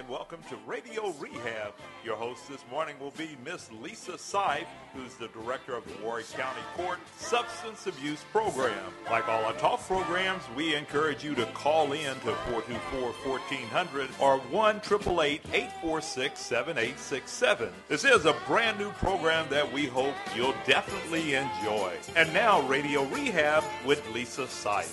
welcome to Radio Rehab. Your host this morning will be Miss Lisa Seif, who's the director of the Warwick County Court Substance Abuse Program. Like all our talk programs, we encourage you to call in to 424-1400 or 1-888-846-7867. This is a brand new program that we hope you'll definitely enjoy. And now, Radio Rehab with Lisa Seif.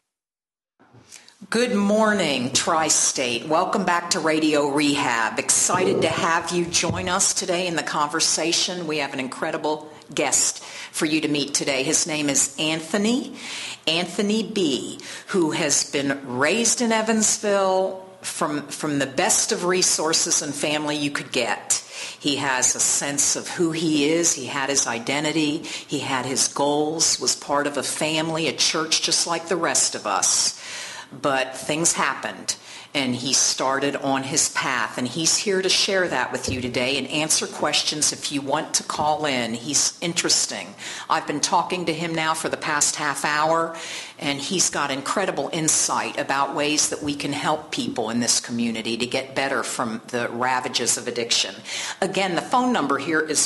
Good morning, Tri-State. Welcome back to Radio Rehab. Excited to have you join us today in the conversation. We have an incredible guest for you to meet today. His name is Anthony B., who has been raised in Evansville from the best of resources and family you could get. He has a sense of who he is. He had his identity. He had his goals, was part of a family, a church just like the rest of us. But things happened, and he started on his path, and he's here to share that with you today and answer questions if you want to call in. He's interesting. I've been talking to him now for the past half hour, and he's got incredible insight about ways that we can help people in this community to get better from the ravages of addiction. Again, the phone number here is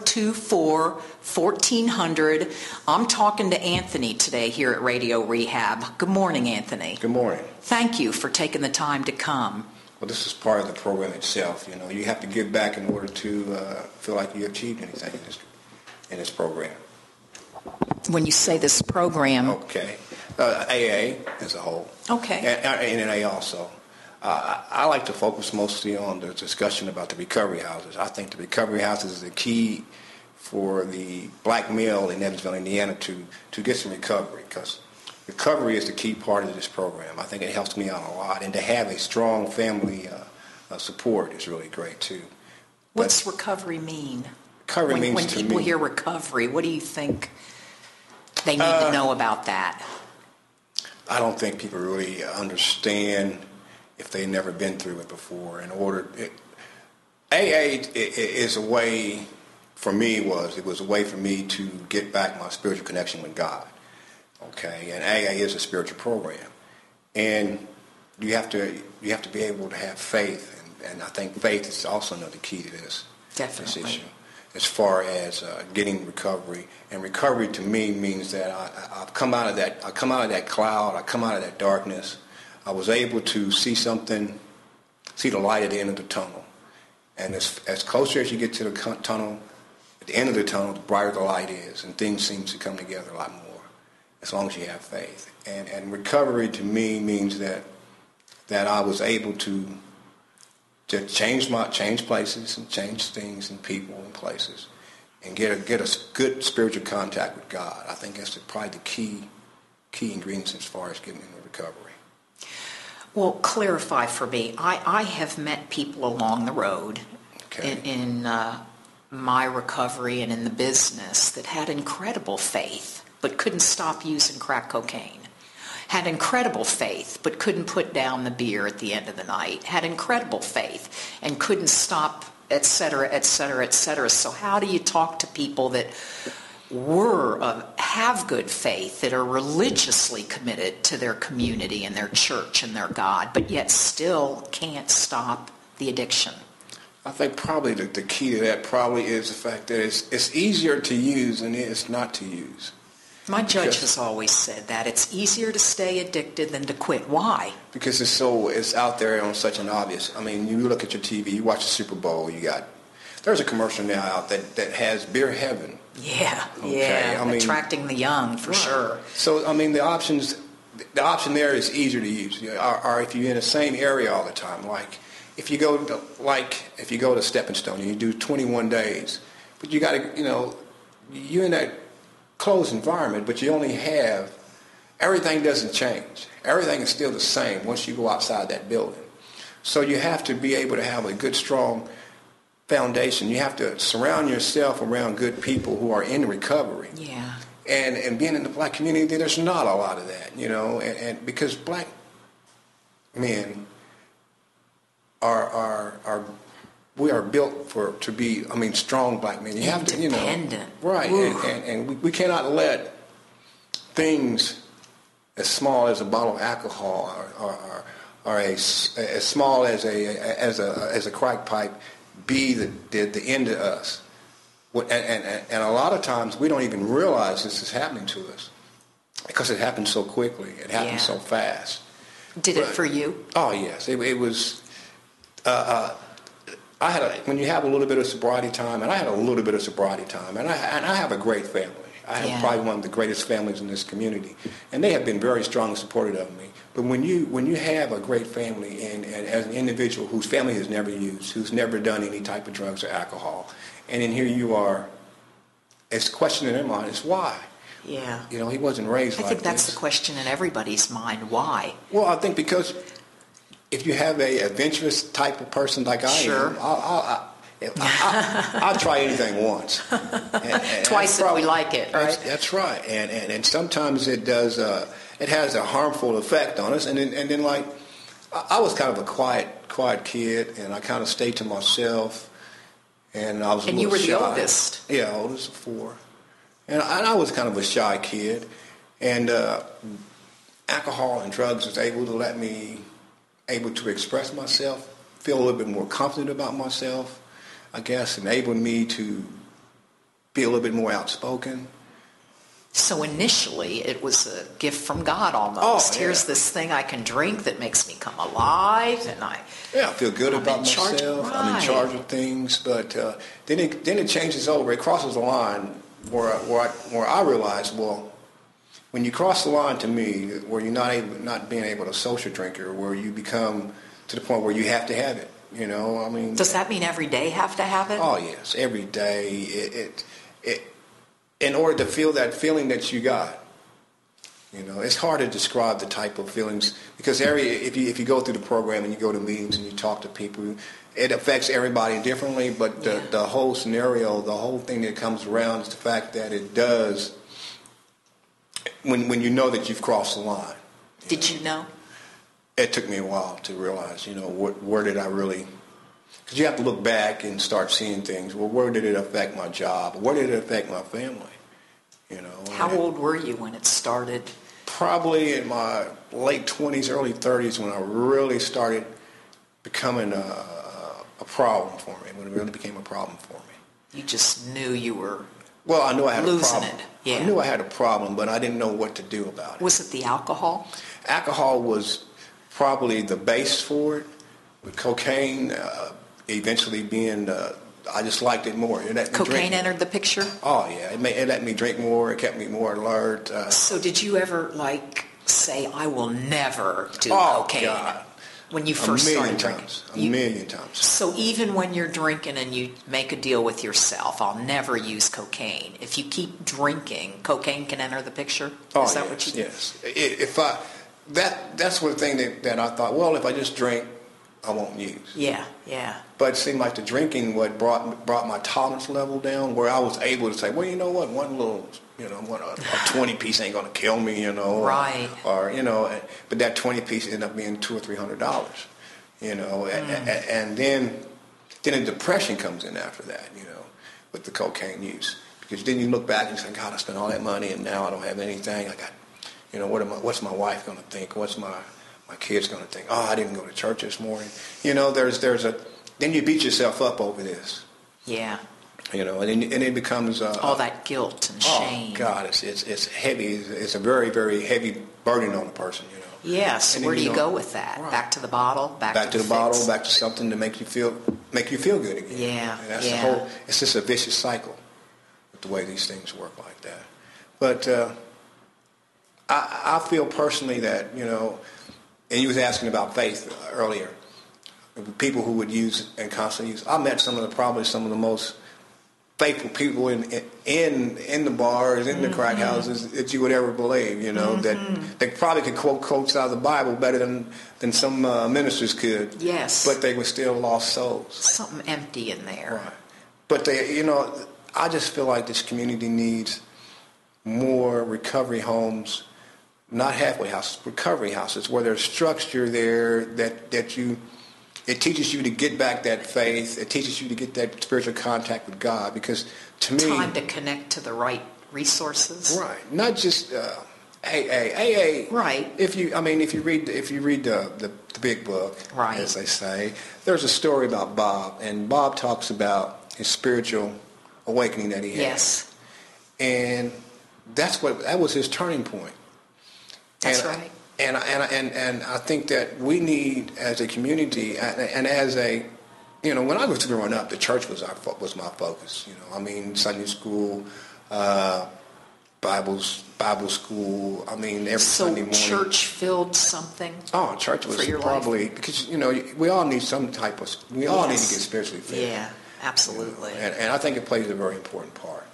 424-1400. I'm talking to Anthony today here at Radio Rehab. Good morning, Anthony. Good morning. Thank you for taking the time to come. Well, this is part of the program itself. You know, you have to give back in order to feel like you achieved anything in this program. When you say this program... Okay. AA as a whole. Okay. And NNA also. I like to focus mostly on the discussion about the recovery houses. I think the recovery houses is the key for the black male in Evansville, Indiana to get some recovery, because recovery is the key part of this program. I think it helps me out a lot. And to have a strong family support is really great, too. What's recovery mean? Recovery means when to people me, hear recovery, what do you think they need to know about that? I don't think people really understand if they've never been through it before. AA is a way for me it was a way for me to get back my spiritual connection with God. Okay, and AA is a spiritual program, and you have to be able to have faith, and I think faith is also another key to this issue. As far as getting recovery, and recovery to me means that I've come out of that. I come out of that cloud. I come out of that darkness. I was able to see the light at the end of the tunnel. And as closer as you get to the tunnel, at the end of the tunnel, the brighter the light is, and things seem to come together a lot more, as long as you have faith. And recovery to me means that I was able to change places and change things and people and places, and get a good spiritual contact with God. I think that's probably the key ingredients as far as getting into recovery. Well, clarify for me. I have met people along the road in my recovery and in the business that had incredible faith but couldn't stop using crack cocaine. Had incredible faith, but couldn't put down the beer at the end of the night. Had incredible faith and couldn't stop, et cetera, et cetera, et cetera. So how do you talk to people that have good faith, that are religiously committed to their community and their church and their God, but yet still can't stop the addiction? I think probably the key to that probably is the fact that it's easier to use than it is not to use. My judge has always said that. It's easier to stay addicted than to quit. Why? Because it's out there on such an obvious. I mean, you look at your TV, you watch the Super Bowl, there's a commercial now out that has beer heaven. Yeah, okay? yeah, attracting the young for sure. So, I mean, the option there is easier to use. Or if you're in the same area all the time, like if you go to Stepping Stone and you do 21 days, but you got to, you're in that closed environment, but you only have, everything doesn't change. Everything is still the same once you go outside that building. So you have to be able to have a good, strong foundation. You have to surround yourself around good people who are in recovery. Yeah. And being in the black community, there's not a lot of that, and because black men we are built to be strong black men. You have to, independent. Right. And we cannot let things as small as a bottle of alcohol or or as small as a crack pipe be the end of us. And a lot of times we don't even realize this is happening to us because it happens so quickly. It happens so fast. Did it for you? Oh, yes. It was... when you have a little bit of sobriety time, and I had a little bit of sobriety time, and I have a great family. I have probably one of the greatest families in this community, and they have been very strong and supportive of me. But when you have a great family, and as an individual whose family has never used, who's never done any type of drugs or alcohol, and then here you are, it's a question in their mind is why. Yeah. You know, he wasn't raised like this. I think that's the question in everybody's mind. Why? Well, I think because if you have a adventurous type of person like I am, I'll try anything once. And twice if we like it, right? That's right. And sometimes it does. It has a harmful effect on us. And then like, I was kind of a quiet kid, and I kind of stayed to myself. And I was. And you were the oldest. Yeah, oldest of 4. And I was kind of a shy kid, and alcohol and drugs was able to express myself, feel a little bit more confident about myself, I guess, enabled me to be a little bit more outspoken. So initially, it was a gift from God almost. Oh, yeah. Here's this thing I can drink that makes me come alive, and I feel good about myself. Right. I'm in charge of things, but then it changes over. It crosses the line where I realize, well, when you cross the line to me, where you're not being able to social drinker, where you become to the point where you have to have it. You know, I mean. Does that mean every day have to have it? Oh yes, every day. It in order to feel that feeling that you got. You know, it's hard to describe the type of feelings because if you go through the program and you go to meetings and you talk to people, it affects everybody differently. But the whole scenario, the whole thing that comes around is the fact that it does. When you know that you've crossed the line. Did you know? It took me a while to realize, you know, where did I really... Because you have to look back and start seeing things. Well, where did it affect my job? Where did it affect my family? You know. How old were you when it started? Probably in my late 20s, early 30s when I really started becoming a problem for me. When it really became a problem for me. You just knew you were... Well, I knew I had a problem. Losing it. Yeah. I knew I had a problem, but I didn't know what to do about it. Was it the alcohol? Alcohol was probably the base for it. With cocaine, eventually being, I just liked it more. It let me Cocaine drink. entered the picture? Oh yeah, it let me drink more. It kept me more alert. So did you ever say, I will never do cocaine? God. When you first started drinking? A million times. So even when you're drinking and you make a deal with yourself, I'll never use cocaine. If you keep drinking, cocaine can enter the picture? Is that what you do? Yes. That's one thing that I thought, well, if I just drink, I won't use. Yeah, yeah. But it seemed like the drinking brought my tolerance level down, where I was able to say, well, you know what, one little, you know, a 20 piece ain't going to kill me, you know. Right. Or you know, but that 20 piece ended up being $200 or $300, you know, and then a depression comes in after that, you know, with the cocaine use, because then you look back and say, God, I spent all that money and now I don't have anything. I got, you know, what's my wife going to think? What's my kids going to think? Oh, I didn't go to church this morning. You know, then you beat yourself up over this. Yeah. You know, and it becomes all that guilt and shame. Oh God, it's heavy. It's a very, very heavy burden on a person. You know. Yes. Where do you go with that? Right. Back to the bottle. Back to the bottle. Back to something to make you feel good again. Yeah. And that's the whole. It's just a vicious cycle with the way these things work like that. But I feel personally that, you know, and you was asking about faith earlier. People who would use and constantly use. I met some of the most faithful people in the bars, in the crack houses that you would ever believe. You know, that they probably could quote quotes out of the Bible better than some ministers could. Yes. But they were still lost souls. Something empty in there. Right. But they, you know, I just feel like this community needs more recovery homes. Not halfway houses, recovery houses, where there's structure there that it teaches you to get back that faith. It teaches you to get that spiritual contact with God. Because to me, time to connect to the right resources. Right, not just AA. Right. If you read the big book, right, as they say. There's a story about Bob, and Bob talks about his spiritual awakening that he had. Yes. And that was his turning point. That's right. And I think that we need, as a community, and as a, when I was growing up, the church was my focus. I mean, Sunday school, Bible school. I mean, every Sunday morning. So church filled something. Oh, church was probably life? Because we all need some type of. We all need to get spiritually fed. Yeah, absolutely. And I think it plays a very important part.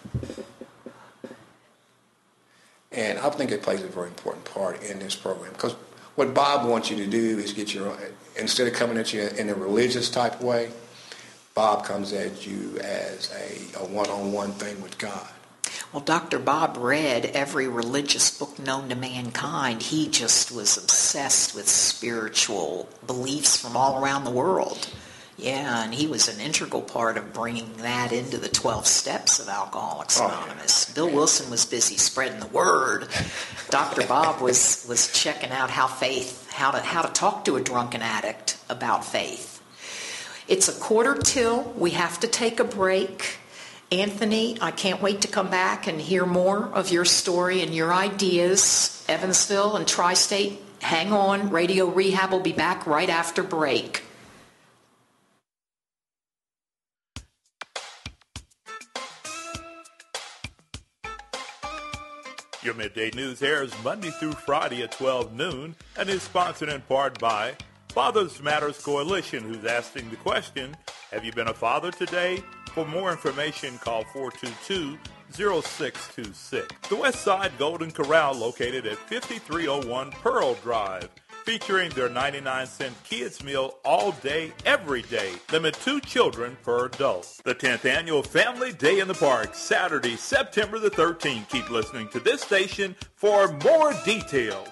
And I think it plays a very important part in this program, because what Bob wants you to do is instead of coming at you in a religious type way, Bob comes at you as a one-on-one thing with God. Well, Dr. Bob read every religious book known to mankind. He just was obsessed with spiritual beliefs from all around the world. Yeah, and he was an integral part of bringing that into the 12 steps of Alcoholics Anonymous. Oh, yeah. Bill Wilson was busy spreading the word. Dr. Bob was checking out how to talk to a drunken addict about faith. It's 1:45. We have to take a break. Anthony, I can't wait to come back and hear more of your story and your ideas. Evansville and Tri-State, hang on. Radio Rehab will be back right after break. Your Midday News airs Monday through Friday at 12 noon and is sponsored in part by Fathers Matters Coalition, who's asking the question, have you been a father today? For more information, call 422-0626. The Westside Golden Corral, located at 5301 Pearl Drive, featuring their 99-cent kids meal all day, every day. Limit 2 children per adult. The 10th Annual Family Day in the Park, Saturday, September the 13th. Keep listening to this station for more details.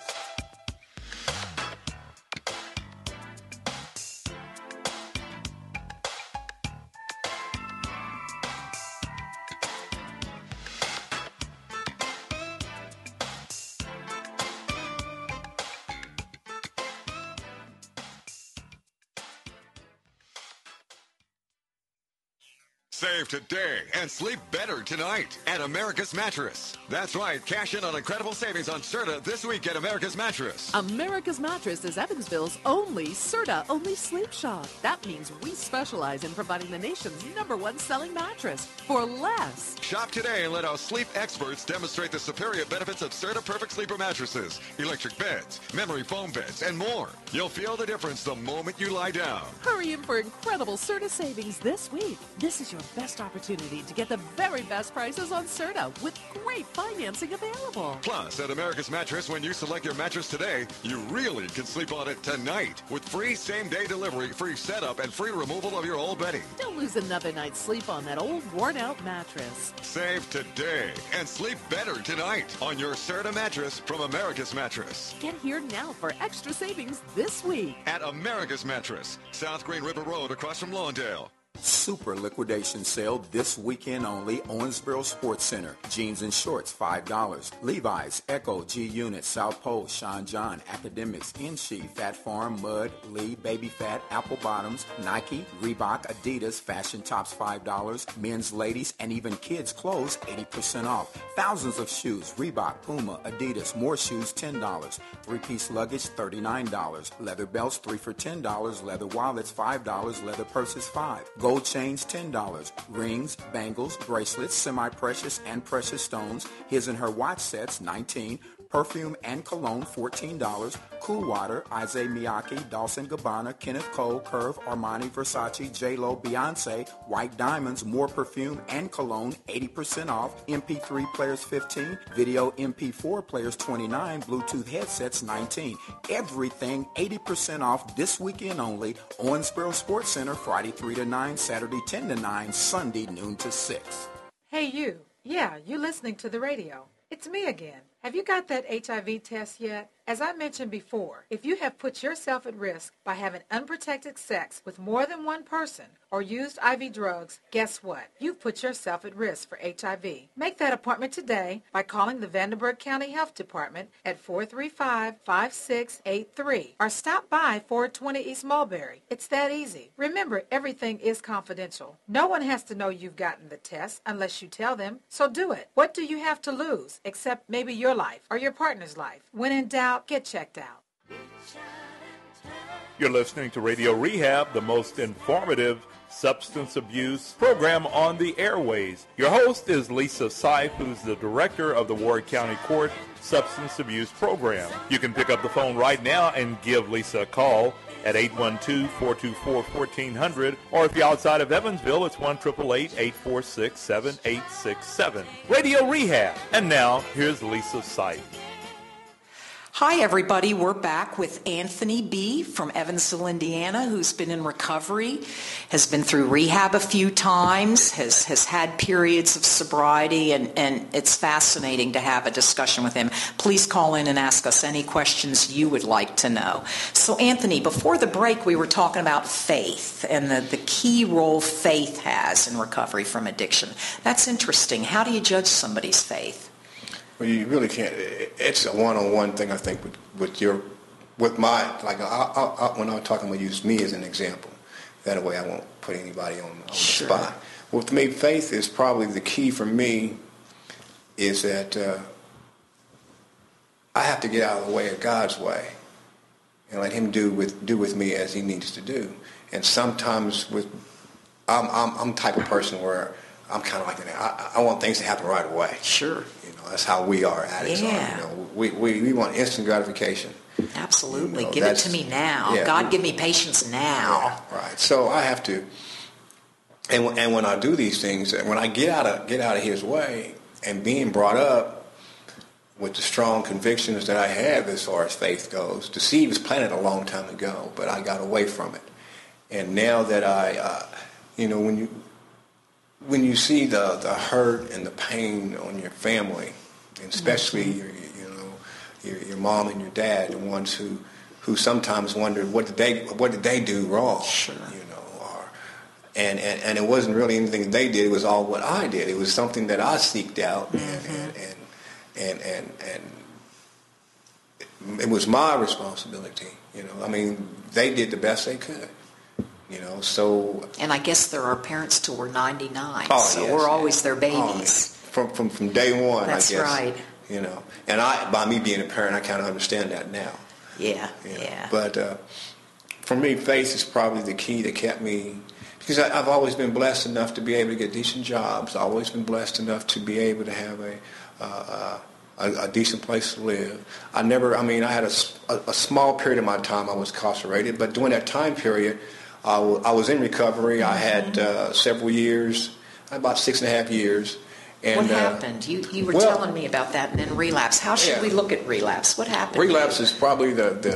Save today and sleep better tonight at America's Mattress. That's right, cash in on incredible savings on Serta this week at America's Mattress. America's Mattress is Evansville's only Serta-only sleep shop. That means we specialize in providing the nation's #1 selling mattress for less. Shop today and let our sleep experts demonstrate the superior benefits of Serta Perfect Sleeper mattresses, electric beds, memory foam beds, and more. You'll feel the difference the moment you lie down. Hurry in for incredible Serta savings this week. This is your best opportunity to get the very best prices on Serta with great financing available. Plus, at America's Mattress, when you select your mattress today, you really can sleep on it tonight with free same-day delivery, free setup, and free removal of your old bedding. Don't lose another night's sleep on that old worn-out mattress. Save today and sleep better tonight on your Serta mattress from America's Mattress. Get here now for extra savings this week. At America's Mattress, South Green River Road across from Lawndale. Super liquidation sale this weekend only. Owensboro Sports Center. Jeans and shorts, $5. Levi's, Echo, G Unit, South Pole, Sean John, Academics, NSHE, Fat Farm, Mud, Lee, Baby Fat, Apple Bottoms, Nike, Reebok, Adidas, Fashion Tops, $5. Men's, ladies, and even kids' clothes, 80% off. Thousands of shoes, Reebok, Puma, Adidas, more shoes, $10. Three-piece luggage, $39. Leather belts, 3 for $10. Leather wallets, $5. Leather purses, $5. Gold chains, $10. Rings, bangles, bracelets, semi-precious and precious stones. His and her watch sets, $19. Perfume and cologne, $14. Cool Water, Issey Miyake, Dolce & Gabbana, Kenneth Cole, Curve, Armani, Versace, J.Lo, Beyonce, White Diamonds, more perfume and cologne, 80% off. MP3 players, $15. Video MP4 players, $29. Bluetooth headsets, $19. Everything 80% off this weekend only. Owensboro Sports Center, Friday 3 to 9, Saturday 10 to 9, Sunday noon to 6. Hey you. Yeah, you're listening to the radio. It's me again. Have you got that HIV test yet? As I mentioned before, if you have put yourself at risk by having unprotected sex with more than one person or used IV drugs, guess what? You've put yourself at risk for HIV. Make that appointment today by calling the Vanderburgh County Health Department at 435-5683 or stop by 420 East Mulberry. It's that easy. Remember, everything is confidential. No one has to know you've gotten the test unless you tell them, so do it. What do you have to lose except maybe your life or your partner's life? When in doubt, get checked out. You're listening to Radio Rehab, the most informative substance abuse program on the airways. Your host is Lisa Seif, who's the director of the Warwick County Court Substance Abuse Program. You can pick up the phone right now and give Lisa a call at 812-424-1400, or if you're outside of Evansville, it's 1-888-846-7867. Radio Rehab. And now, here's Lisa Seif. Hi, everybody. We're back with Anthony B. from Evansville, Indiana, who's been in recovery, has been through rehab a few times, has had periods of sobriety, and it's fascinating to have a discussion with him. Please call in and ask us any questions you would like to know. So, Anthony, before the break, we were talking about faith and the key role faith has in recovery from addiction. That's interesting. How do you judge somebody's faith? Well, you really can't. It's a one-on-one thing, I think, with my, like, when I'm talking about use me as an example. That way I won't put anybody on the spot. Well, to me, faith is probably the key for me, is that I have to get out of the way of God's way and let him do with me as he needs to do. And sometimes I'm the type of person where I'm kind of like that. I want things to happen right away. Sure. That's how we are addicts. Yeah. We want instant gratification. Absolutely. Give it to me now. Yeah, God, give me patience now. Yeah, right. So I have to, and when I do these things, when I get out of his way, and being brought up with the strong convictions that I have as far as faith goes, the seed was planted a long time ago, but I got away from it. And now that when you see the hurt and the pain on your family, and especially your mom and your dad, the ones who sometimes wondered what did they do wrong, sure. And it wasn't really anything they did; it was all what I did. It was something that I seeked out, and it was my responsibility. I mean, they did the best they could. So. And I guess there are parents till we're 99, so yes, we're always their babies. From day one, That's I guess. Right. And by me being a parent, I kind of understand that now. Yeah. But for me, faith is probably the key that kept me, because I've always been blessed enough to be able to get decent jobs. I've always been blessed enough to be able to have a decent place to live. I had a small period of my time I was incarcerated, but during that time period, I was in recovery. I had several years, about 6.5 years. And, what happened? You were telling me about that, and then relapse. How should we look at relapse? What happened? Relapse is probably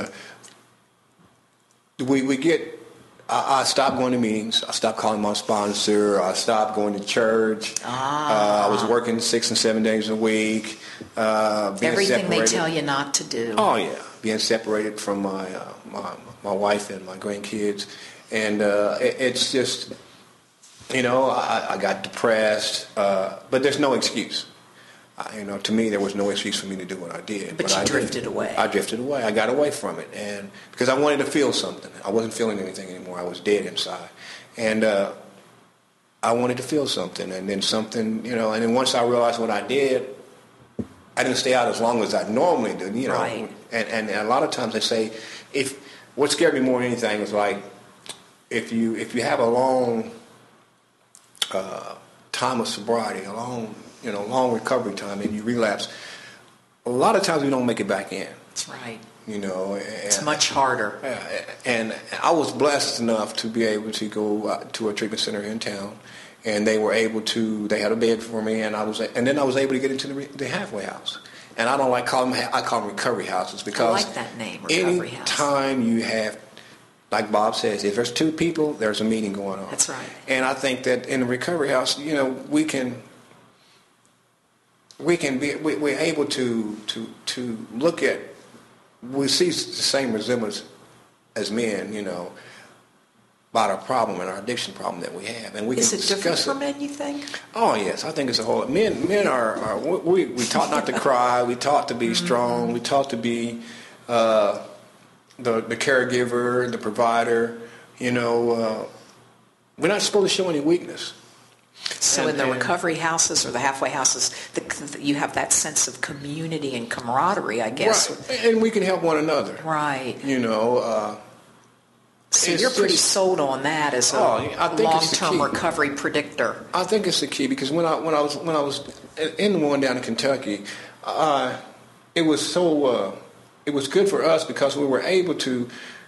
I stopped going to meetings. I stopped calling my sponsor. I stopped going to church. I was working 6 and 7 days a week. Everything they tell you not to do. Oh yeah, being separated from my wife and my grandkids. And it's just, I got depressed, but there's no excuse. To me, there was no excuse for me to do what I did. But you drifted away. I drifted away. I got away from it, and because I wanted to feel something. I wasn't feeling anything anymore. I was dead inside, and I wanted to feel something, and then something, and then once I realized what I did, I didn't stay out as long as I normally do, Right. And a lot of times they say, what scared me more than anything was like, if you have a long time of sobriety, a long recovery time, and you relapse, a lot of times we don't make it back in. That's right. It's much harder. And I was blessed enough to be able to go to a treatment center in town, and they had a bed for me, and then I was able to get into the halfway house. And I don't like I call them recovery houses, because I like that name, recovery house. Anytime you have, like Bob says, if there's two people, there's a meeting going on. That's right. And I think that in the recovery house, we're able to look at we see the same resemblance as men, about our problem and our addiction problem that we have, and we can discuss it. Is it different for men, you think? Oh yes, I think it's a whole. Men are we taught not to cry. We taught to be strong. We taught to be the caregiver, the provider. We're not supposed to show any weakness. So in the recovery houses or the halfway houses, you have that sense of community and camaraderie, I guess. Right. And we can help one another. Right. So you're pretty sold on that as a long-term recovery predictor. I think it's the key, because when I was in the one down in Kentucky, it was good for us because we were able to,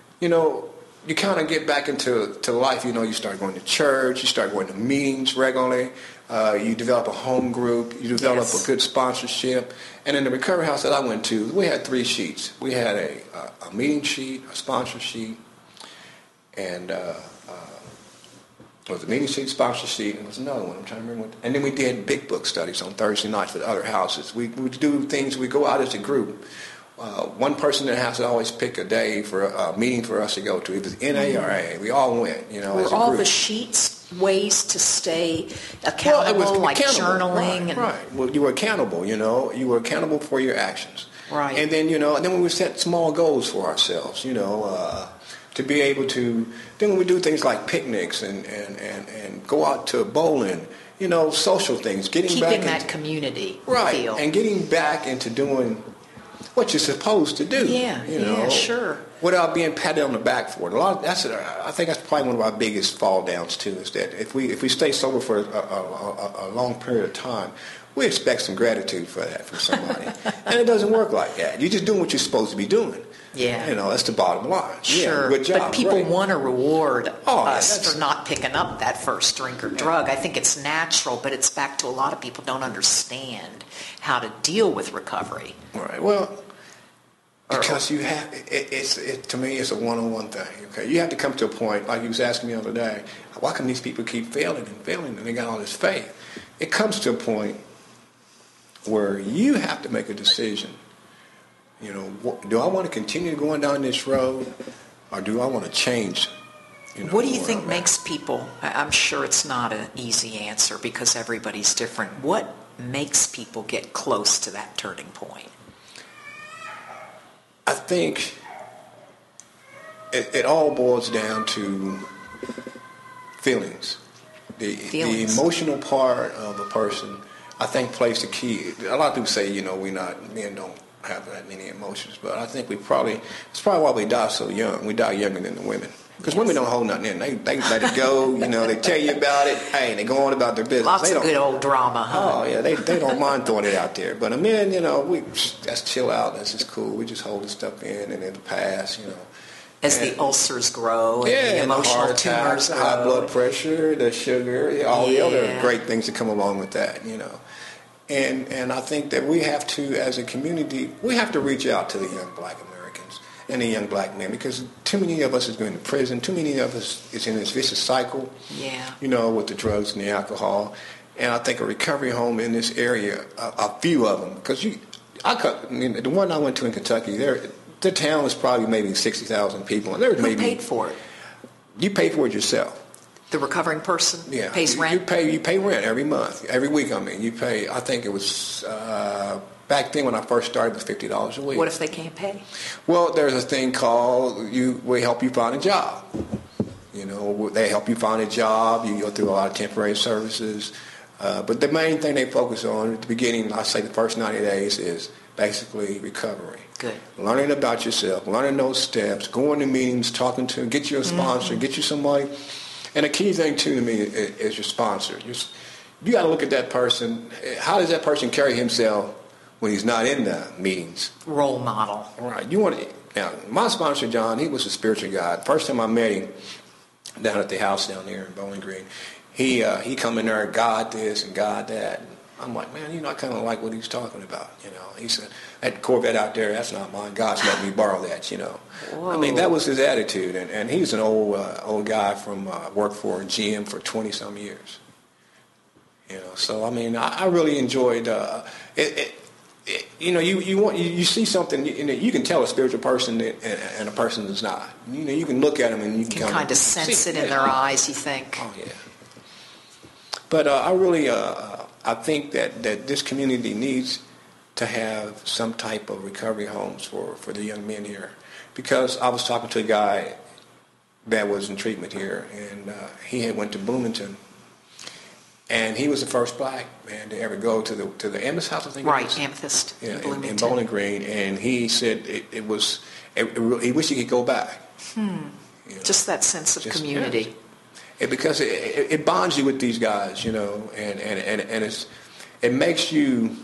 you kind of get back into life. You start going to church, you start going to meetings regularly, you develop a home group, you develop a good sponsorship. And in the recovery house that I went to, we had 3 sheets. We had a meeting sheet, a sponsor sheet, and it was a meeting sheet, sponsor sheet, and there was another one. I'm trying to remember what. And then we did big book studies on Thursday nights with other houses. We do things. We go out as a group. One person in the house would always pick a day for a meeting for us to go to. It was NA or AA. We all went, Were as a all group. the sheets ways to stay accountable, like journaling? Right. Well, you were accountable, You were accountable for your actions. Right. And then, and then we would set small goals for ourselves, to be able to. Then we would do things like picnics and go out to bowling, social things. Keeping that community feel. And getting back into doing what you're supposed to do. Yeah, sure. Without being patted on the back for it. I think that's probably one of our biggest fall downs too. Is that if we stay sober for a long period of time, we expect some gratitude for that from somebody, and it doesn't work like that. You're just doing what you're supposed to be doing. Yeah. That's the bottom line. Sure. Yeah, good job. But people want to reward us for not picking up that first drink or drug. I think it's natural, but it's back to a lot of people don't understand how to deal with recovery. Right. Well, because you have, to me, it's a one-on-one thing. Okay. You have to come to a point, like you was asking me the other day, why can these people keep failing and failing and they got all this faith? It comes to a point where you have to make a decision. Do I want to continue going down this road, or do I want to change? What do you think makes people, I'm sure it's not an easy answer because everybody's different. What makes people get close to that turning point? I think it all boils down to feelings. The emotional part of a person, I think, plays the key. A lot of people say, men don't have that many emotions, but I think it's probably why we die so young. We die younger than the women. Because women don't hold nothing in. They let it go, they tell you about it, hey, they go on about their business. Lots of good old drama, huh? Oh, yeah, they don't mind throwing it out there. But a man, we just chill out, that's just cool. We just hold the stuff in and it'll pass, As the ulcers grow and the emotional heart attacks, tumors grow. high blood pressure, the sugar, all the other great things that come along with that, And I think that we have to, as a community, we have to reach out to the young black Americans and the young black men, because too many of us is going to prison. Too many of us is in this vicious cycle, with the drugs and the alcohol. And I think a recovery home in this area, a few of them, because the one I went to in Kentucky, the town was probably maybe 60,000 people. And there Who paid for it? You pay for it yourself. The recovering person pays rent? You pay rent every month, every week. You pay, I think it was, back then when I first started, it was $50 a week. What if they can't pay? Well, there's a thing called, we help you find a job. They help you find a job. You go through a lot of temporary services. But the main thing they focus on at the beginning, I say the first 90 days, is basically recovery. Good. Learning about yourself, learning those steps, going to meetings, get you a sponsor, get you somebody. And the key thing, too, to me, is your sponsor. You got to look at that person. How does that person carry himself when he's not in the meetings? Role model. Right. Now, my sponsor, John, he was a spiritual guy. First time I met him down at the house down there in Bowling Green, he come in there, God this and God that. I'm like, man, I kind of like what he's talking about. He said, that Corvette out there, that's not mine. God's letting me borrow that, Whoa. That was his attitude. And he's an old guy from, worked for GM for 20-some years. So, I really enjoyed it. you see something, you can tell a spiritual person and a person is not. You can look at them and you can kind of sense it in their eyes, you think. Oh, yeah. But I think that this community needs to have some type of recovery homes for the young men here. Because I was talking to a guy that was in treatment here, and he had went to Bloomington. And he was the first black man to ever go to the Amethyst House, I think. Right, it was. Amethyst in In Bloomington. Bowling Green, and he said he wished he could go back. Just that sense of community. Because it bonds you with these guys, and it makes you,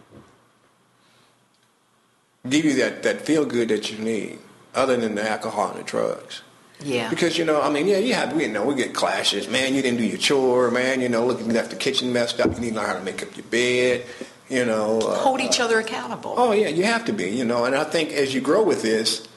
give you that feel good that you need, other than the alcohol and the drugs. Yeah. Because, we get clashes. Man, you didn't do your chore. Man, look, you left the kitchen messed up. You need to learn how to make up your bed, Hold each other accountable. Oh, yeah, you have to be, and I think as you grow with this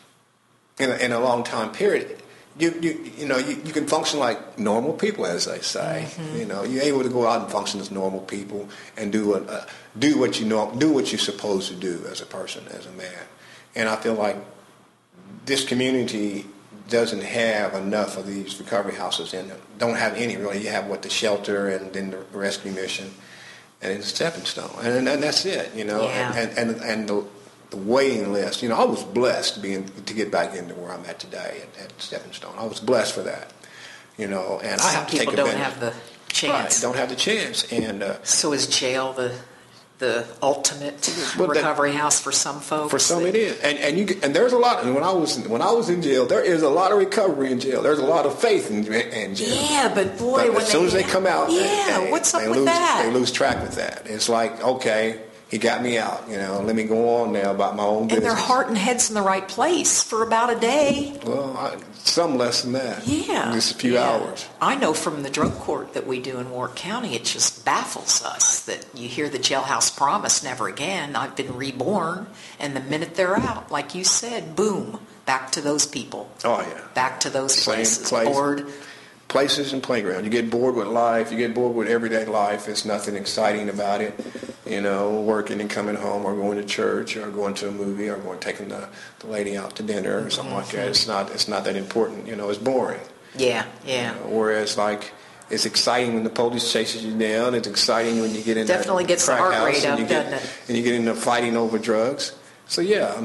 in a long time period, you can function like normal people, as they say. Mm-hmm. You're able to go out and function as normal people and do what you're supposed to do as a person, as a man. And I feel like this community doesn't have enough of these recovery houses in them. Don't have any, really. You have the shelter and then the rescue mission and it's Stepping Stone, and that's it. Yeah. And the waiting list. I was blessed to get back into where I'm at today at Stepping Stone. I was blessed for that. And I have to take advantage. Some people don't have the chance. Right, don't have the chance. And so is jail the ultimate recovery house for some folks? For some, it is. And there's a lot. And when I was in jail, there is a lot of recovery in jail. There's a lot of faith in jail. Yeah, but boy, as soon as they come out, what's up with that? They lose track with that. It's like, okay, he got me out. Let me go on now about my own business. And their heart and head's in the right place for about a day. Well, some less than that. Yeah. Just a few hours. I know from the drug court that we do in Warwick County, it just baffles us that you hear the jailhouse promise, never again, I've been reborn, and the minute they're out, like you said, boom, back to those people. Oh, yeah. Back to those places. Bored. Places and playground. You get bored with life. You get bored with everyday life. There's nothing exciting about it. Working and coming home, or going to church, or going to a movie, or taking the lady out to dinner, or something like that. It's not that important. It's boring. Yeah. Whereas it's exciting when the police chases you down. It's exciting when you get in definitely gets the heart rate up, doesn't it? And you get into fighting over drugs. So yeah,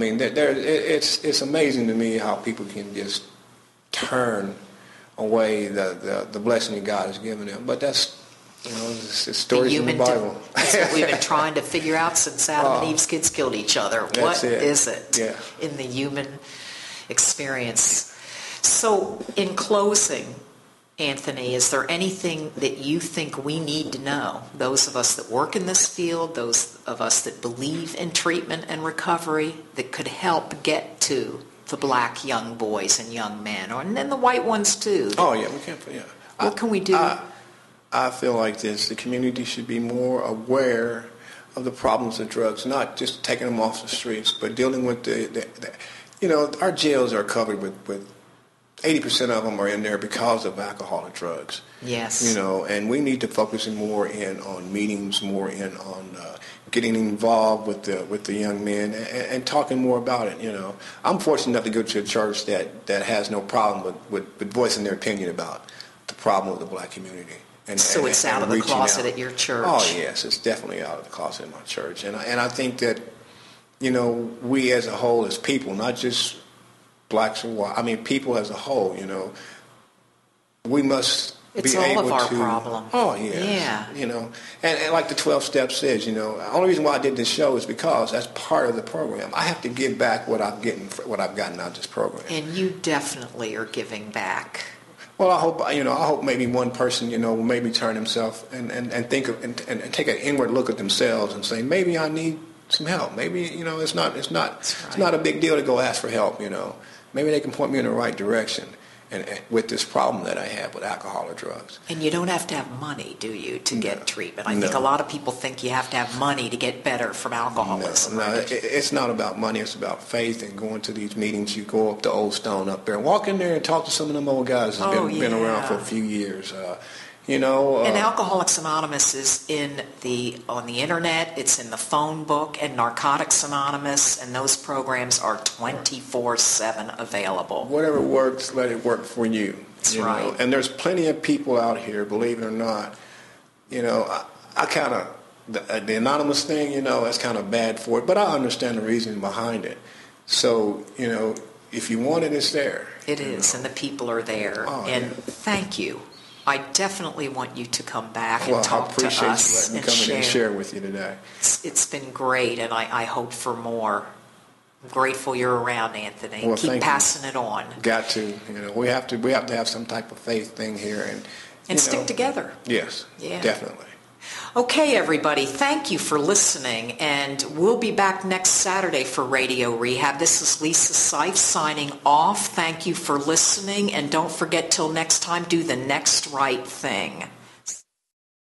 it's amazing to me how people can just turn away the blessing that God has given them. But that's, it's stories in the Bible. That's what we've been trying to figure out since Adam and Eve's kids killed each other. What is it in the human experience? So in closing, Anthony, is there anything that you think we need to know, those of us that work in this field, those of us that believe in treatment and recovery, that could help get to the black young boys and young men, and then the white ones too? Oh, yeah, we can. Yeah. What can we do? I feel like this. The community should be more aware of the problems of drugs, not just taking them off the streets, but dealing with our jails are covered with 80% of them are in there because of alcohol and drugs. Yes. And we need to focus more in on meetings, more in on getting involved with the young men and talking more about it. I'm fortunate enough to go to a church that has no problem with voicing their opinion about the problem with the black community. So it's out of the closet at your church. Oh yes, it's definitely out of the closet in my church, and I think that we as a whole, as people, not just blacks or white, people as a whole, we must. It's be all able of our to, problem. Oh, yes. Yeah. And like the 12 Steps says, the only reason why I did this show is because that's part of the program. I have to give back what I've gotten out of this program. And you definitely are giving back. Well, I hope maybe one person, will maybe turn himself and think of, and take an inward look at themselves and say, maybe I need some help. Maybe, it's not a big deal to go ask for help, Maybe they can point me in the right direction. And with this problem that I have with alcohol or drugs. And you don't have to have money, do you, to get treatment? I think a lot of people think you have to have money to get better from alcoholism. No, it's not about money. It's about faith and going to these meetings. You go up to Old Stone up there and walk in there and talk to some of them old guys that's been around for a few years. And Alcoholics Anonymous is on the internet, it's in the phone book, and Narcotics Anonymous, and those programs are 24/7 available. Whatever works, let it work for you. That's right. And there's plenty of people out here, believe it or not. I kind of, the anonymous thing, that's kind of bad for it, but I understand the reason behind it. So, if you want it, it's there. It is, and the people are there. Oh, and yeah. Thank you. I definitely want you to come back and talk to us I appreciate you letting me come in and share with you today. It's been great, and I hope for more. I'm grateful you're around, Anthony. Well, keep passing it on. Got to. We have to have some type of faith thing here, and stick together. Yes. Yeah. Definitely. Okay, everybody, thank you for listening, and we'll be back next Saturday for Radio Rehab. This is Lisa Seif signing off. Thank you for listening, and don't forget till next time, do the next right thing.